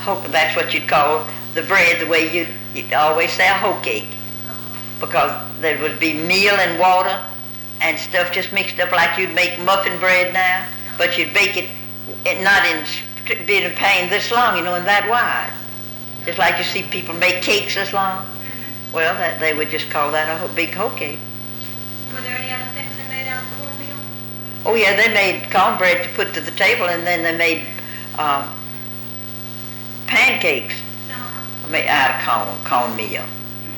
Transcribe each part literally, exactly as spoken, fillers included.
Ho- that's what you'd call the bread, the way you you'd always say a hoe cake, because there would be meal and water and stuff just mixed up like you'd make muffin bread now, but you'd bake it, it not in strict bit of pan this long, you know, and that wide. Just like you see people make cakes this long. Mm-hmm. Well, that they would just call that a ho- big hoe cake. Were there any other things they made out of cornmeal? Oh yeah, they made cornbread to put to the table, and then they made uh, pancakes Uh-huh. made out of corn, cornmeal.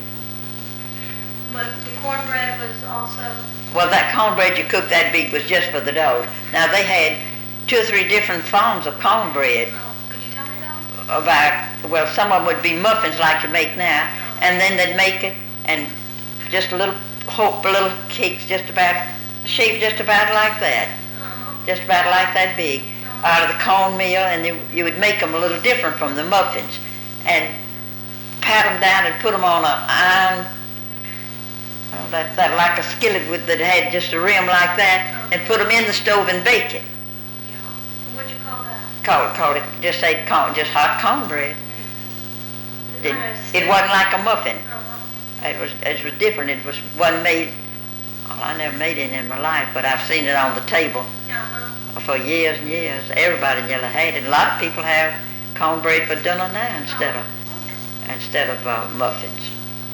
But the cornbread was also... Well, that cornbread you cooked that big was just for the dough. Now they had two or three different forms of cornbread. Oh, could you tell me those? About, well, some of them would be muffins like you make now, and then they'd make it and just a little hope, little cakes just about, shaped just about like that, Uh-huh. just about like that big, out of the cornmeal, and you, you would make them a little different from the muffins, and pat them down and put them on a iron, well, that, that like a skillet with that had just a rim like that, and put them in the stove and bake it. Yeah. What'd you call that? Called, called it, just say corn, just hot cornbread. Mm-hmm. It, it wasn't like a muffin. Uh-huh. It was, it was different. It was wasn't made. Well, I never made it in my life, but I've seen it on the table Uh-huh. for years and years. Everybody in Yellow had it. A lot of people have cornbread for dinner now instead of instead of uh, muffins.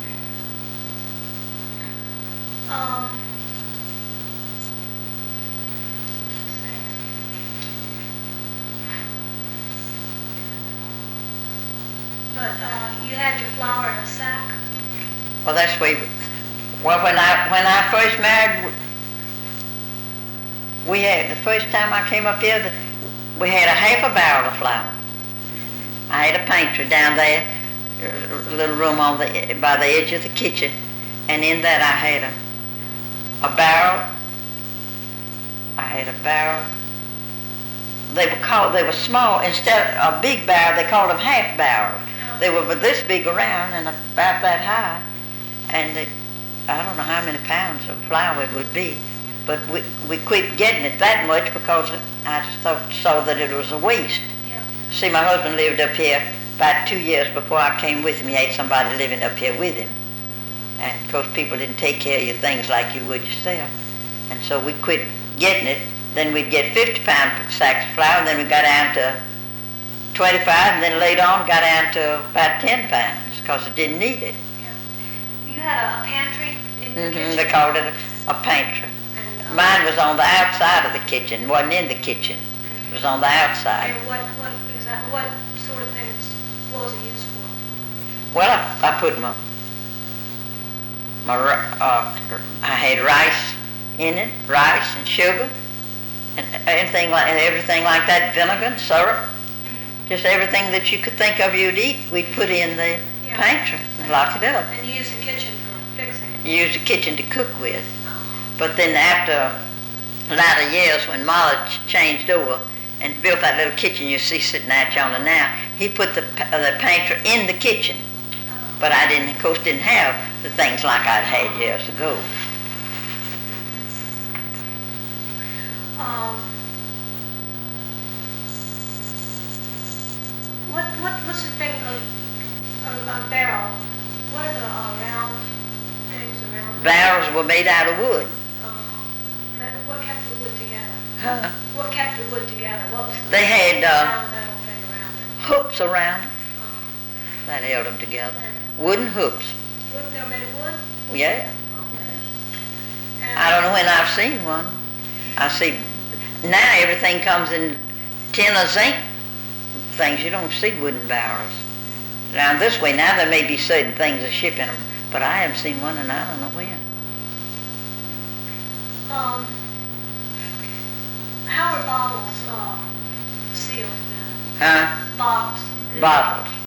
Um, let's see. But uh, you had your flour in a sack? Well, that's we. Well, when I when I first married, we had the first time I came up here, the, we had a half a barrel of flour. I had a pantry down there, a little room on the by the edge of the kitchen, and in that I had a a barrel. I had a barrel. They were called. They were small. Instead of a big barrel, they called them half barrels. They were this big around and about that high, and they, I don't know how many pounds of flour it would be, but we we quit getting it that much because I just thought saw that it was a waste. Yeah. See, my husband lived up here about two years before I came with him. He had somebody living up here with him, and of course people didn't take care of your things like you would yourself, and so we quit getting it. Then we'd get fifty pound sacks of flour, and then we got down to twenty-five, and then later on got down to about ten pounds because it didn't need it. Yeah. You had a, a pantry in your Mm-hmm. kitchen? They called it a, a pantry. And, um, Mine was on the outside of the kitchen, wasn't in the kitchen. It was on the outside. And what, what, exactly, what sort of things, what was it used for? Well, I, I put my, my, ri- uh, I had rice in it, rice and sugar, and anything like, everything like that, vinegar and syrup, Mm-hmm. just everything that you could think of you'd eat, we'd put in the Yeah. pantry and lock it up. And you used the kitchen for fixing it? You use the kitchen to cook with. Oh. But then after a lot of years, when Molly ch- changed over and built that little kitchen you see sitting out yonder now, he put the, pa- the pantry in the kitchen. Oh. But I didn't, of course, didn't have the things like I'd had years ago. Um, what, what, what's the thing, a, a, a barrel? What are the uh, round things around? Barrels were made out of wood. Uh, that, what kept the wood together? Huh? What kept the wood together? What was the They had uh, round metal thing around it? hoops around it Uh, that held them together. and Wooden hoops. wood, they were made of wood? Yeah. And, I don't know when I've seen one. I see now everything comes in tin or zinc things. You don't see wooden barrels. Now this way, now there may be certain things that ship in them, but I haven't seen one and I don't know when. Um, how are bottles uh, sealed then? Huh? Bottles. Bottles.